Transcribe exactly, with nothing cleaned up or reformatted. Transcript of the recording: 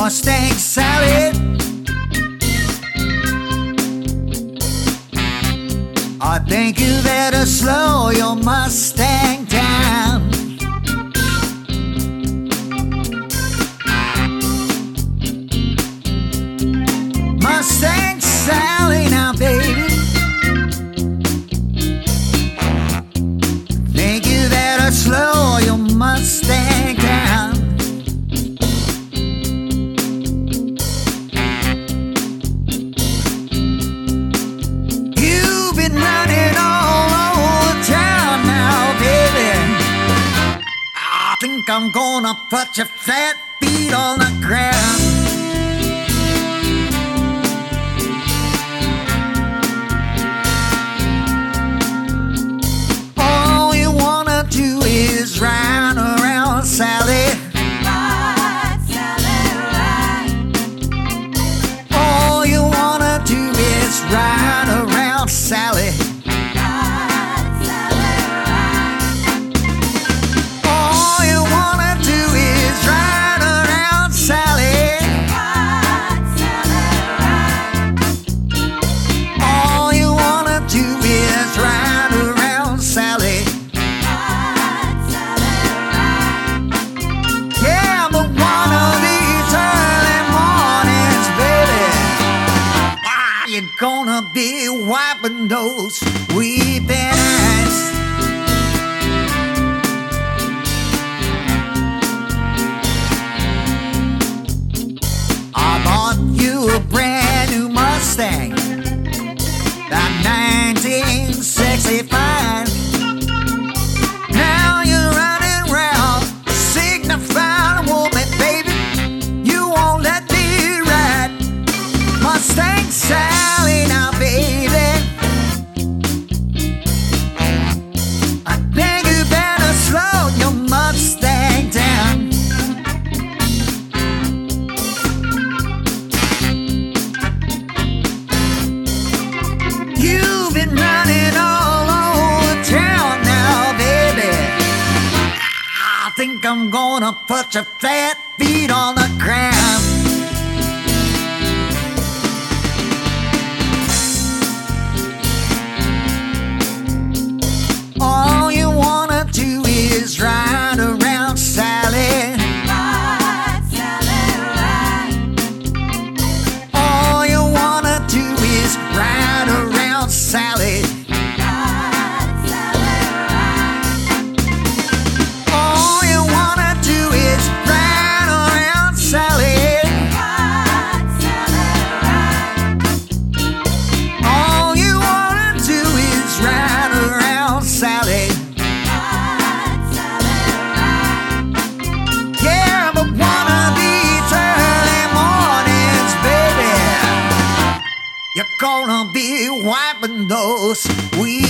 Mustang Sally. I think you better slow your Mustang down. Mustang Sally now, baby. Think you better slow your Mustang down. You've been running all over town now, baby. I think I'm gonna put your flat feet on the ground. Is ride around Sally. Ride, Sally, ride. All you wanna do is ride around Sally. Ride, Sally, ride. All you wanna do is ride around Sally. Ride, Sally, ride. All you wanna do is ride around Sally. You're gonna be wiping those weeping eyes. I bought you a brand new Mustang, that nineteen sixty-five. Now you're running around signifying a woman, baby. You won't let me ride Mustang Sally now, baby. I think you better slow your Mustang down. You've been running all over town now, baby. I think I'm gonna put your flat feet on the ground. All you wanna do is ride around Sally. Ride, Sally, ride. All you wanna do is ride around Sally. Ride, Sally, ride. All you wanna do is ride around Sally. Ride, Sally, ride. All you wanna do is ride around Sally. Ride, Sally, ride. Yeah, but one of these early mornings, baby, you're gonna be wiping those weeds.